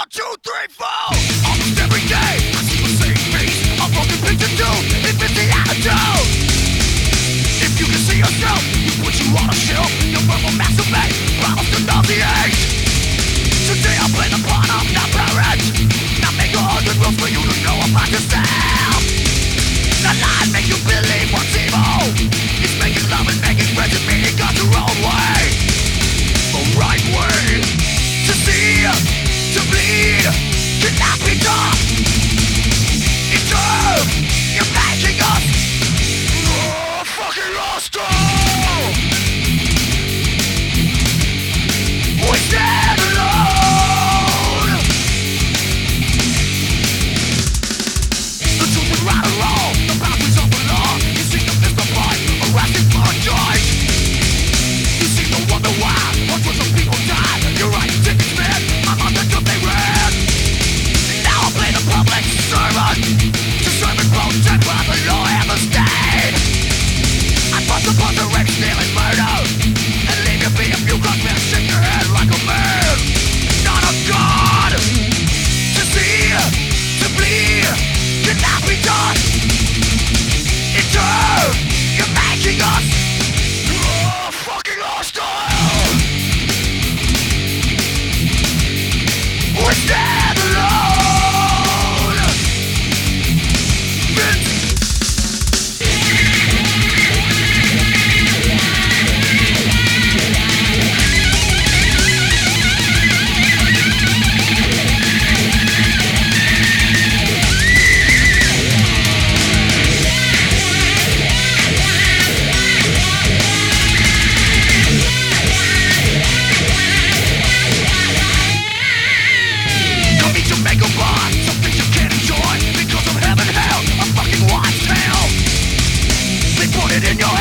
2, 3, 4. Almost every day I see the same face. A broken picture too. It fits the attitude. If you can see yourself, you put you on a shelf. Your verbal masturbate, promise to nauseate. Today I play the part of the parent. Now make 100 rules for you to know about yourself. The lie make you believe what's evil. It's making love and making friends and meaning God's your own way. The right way to see, to bleed, cannot be done. In turn, you're making us fucking lost. We stand alone. The truth is right or wrong, the boundaries of the law. You seem to miss the point, arrested for a choice. You seem to wonder why hundreds of people died. You're right, tickets man, I'm on the job they ran. Now I play the public servant to serve and protect by the law and the state. I bust upon the rape, stealing murder, and leave you be a few guns, man, shake your head like a man. Not a god. To see, to bleed, cannot be done. In turn, you're making us fucking hostile. We stand alone. Don't need to make a bond, some things you can't enjoy because of heaven, hell, a fucking wise tale. They put it in your